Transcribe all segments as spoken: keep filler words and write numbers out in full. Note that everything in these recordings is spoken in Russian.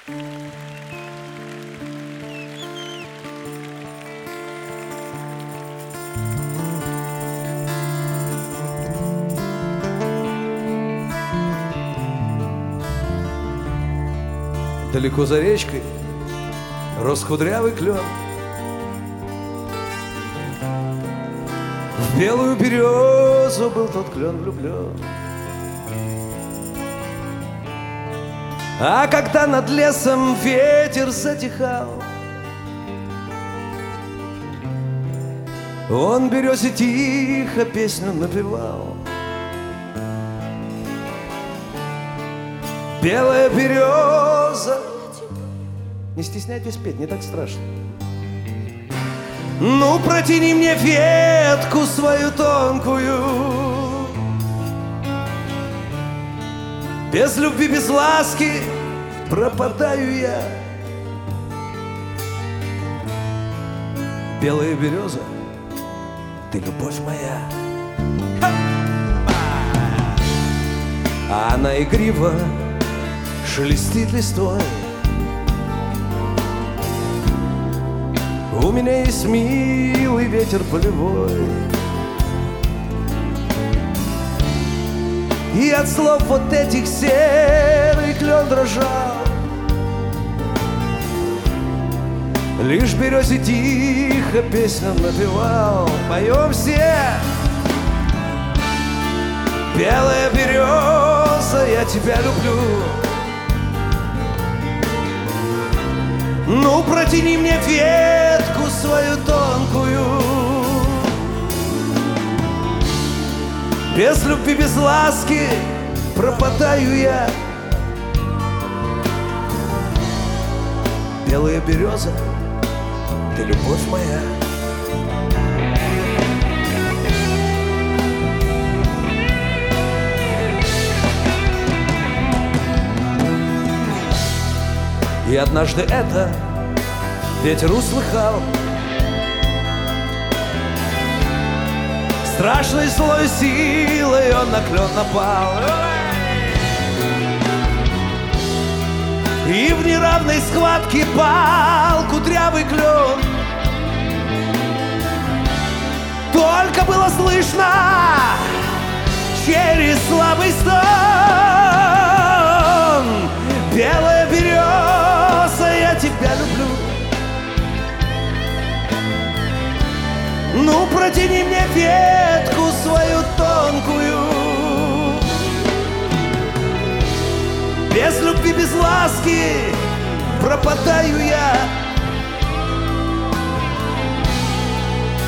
Далеко за речкой рос кудрявый клен. В белую березу был тот клен влюблен. А когда над лесом ветер затихал, он березе тихо песню напевал. Белая береза. Не стесняйтесь петь, не так страшно. Ну, протяни мне ветку свою тонкую. Без любви, без ласки пропадаю я. Белая береза, ты любовь моя. А она игриво шелестит листвой. У меня есть милый ветер полевой, и от слов вот этих серый клен дрожал. Лишь березе тихо песню напевал. Поем все. Белая береза, я тебя люблю. Ну, протяни мне ветку свою тонкую. Без любви, без ласки пропадаю я. Белая береза, ты любовь моя. И однажды это ветер услыхал. Страшной злой силой он на клен напал. И в неравной схватке пал кудрявый клен. Только было слышно через слабый стон: белая береза, я тебя люблю. Ну, протяни мне ветку свою тонкую. Без любви, без ласки пропадаю я.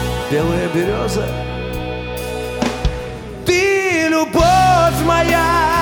Белая береза, ты любовь моя.